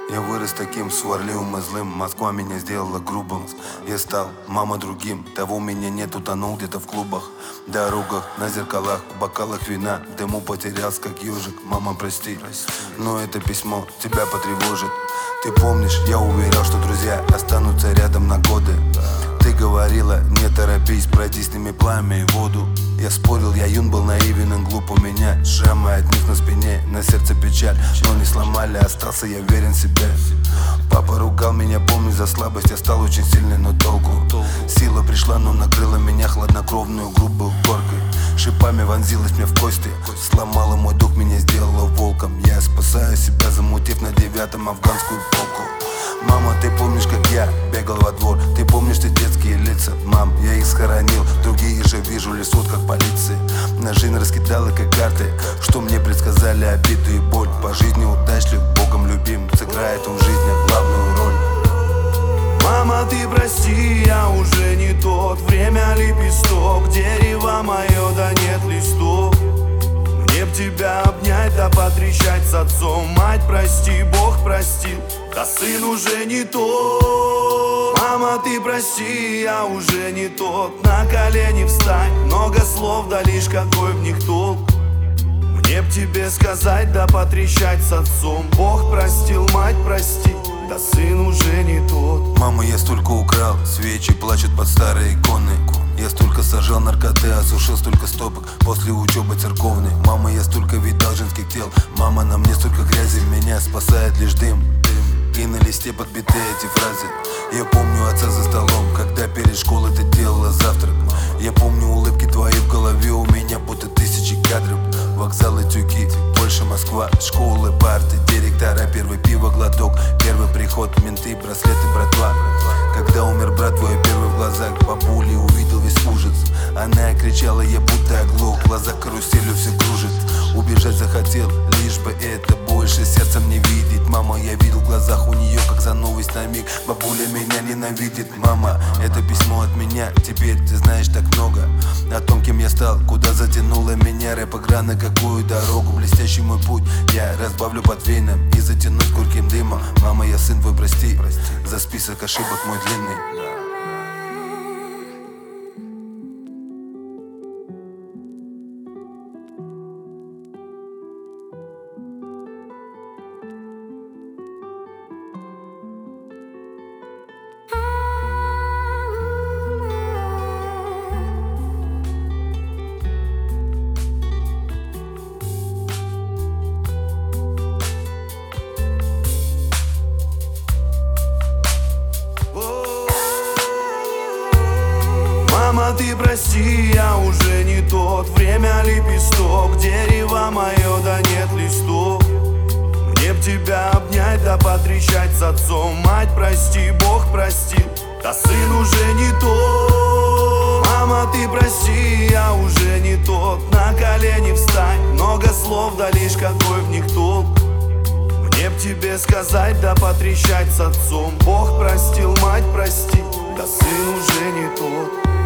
Я вырос таким сварливым и злым, Москва меня сделала грубым. Я стал, мама, другим, того меня нет, утонул где-то в клубах, дорогах, на зеркалах, в бокалах вина, в дыму потерялся, как ежик. Мама, прости, но это письмо тебя потревожит. Ты помнишь, я уверял, что друзья останутся рядом на годы. Ты говорила, не торопись, пройди с ними пламя и воду. Я спорил, я юн был наивен и глуп. У меня шрамы от них на спине, на сердце печаль, но не сломали, остался я верен себе. Папа ругал меня, помню, за слабость. Я стал очень сильный, но толку. Сила пришла, но накрыла меня хладнокровную, грубой горкой. Шипами вонзилась мне в кости, сломала мой дух, меня сделала волком. Я спасаю себя, замутив на 9-м афганскую полку. Мама, ты помнишь, как я бегал во двор? Ты помнишь те детские лица? Мам, я их схоронил, другие же вижу лесут, как полиции. На жизнь раскидала, как карты, что мне предсказали обиду и боль. По жизни удачлив, Богом любим, сыграет он в жизни главную роль. Мама, ты прости, я уже не тот. Время лепесток, дерево мое, да нет листов. Мне б тебя обнять, да потрещать с отцом. Мать, прости, Бог простил, да сын уже не тот. Мама, ты прости, я уже не тот. На колени встань, много слов, да лишь какой в них толк. Мне б тебе сказать, да потрещать с отцом. Бог простил, мать, прости, да сын уже не тот. Мама, я столько украл, свечи плачут под старые иконы. Я столько сажал наркоты, осушил столько стопок после учебы церковной. Мама, я столько видал женских тел. Мама, на мне столько грязи, меня спасает лишь дым. И на листе подбиты эти фразы. Я помню отца за столом, когда перед школой ты делала завтрак. Я помню улыбки твои в голове, у меня будто тысячи кадров. Вокзалы, тюки, Польша, Москва, школы, парты, директора, первый пиво, глоток, первый приход, менты, браслеты, братва. Когда умер брат твой, первый в глазах бабули увидел весь ужас. Она кричала, я будто оглох, глаза каруселью все кружит. Убежать захотел, лишь бы это больше сердцем не видеть. Мама, я видел в глазах у нее, как за новость на миг. Бабуля меня ненавидит. Мама, это письмо от меня, теперь ты знаешь так много о том, кем я стал, куда затянула меня рэп-игра, на какую дорогу, блестящий мой путь я разбавлю портвейном и затянуть горьким дымом. Мама, я сын твой, прости за список ошибок мой длинный. Мама, ты прости, я уже не тот. Время лепесток, дерево мое, да нет листов. Мне б тебя обнять, да потрещать с отцом. Мать, прости, Бог простил, да сын уже не тот. Мама, ты прости, я уже не тот. На колени встань, много слов, да лишь какой в них толк. Мне б тебе сказать, да потрещать с отцом. Бог простил, мать, прости, да сын уже не тот.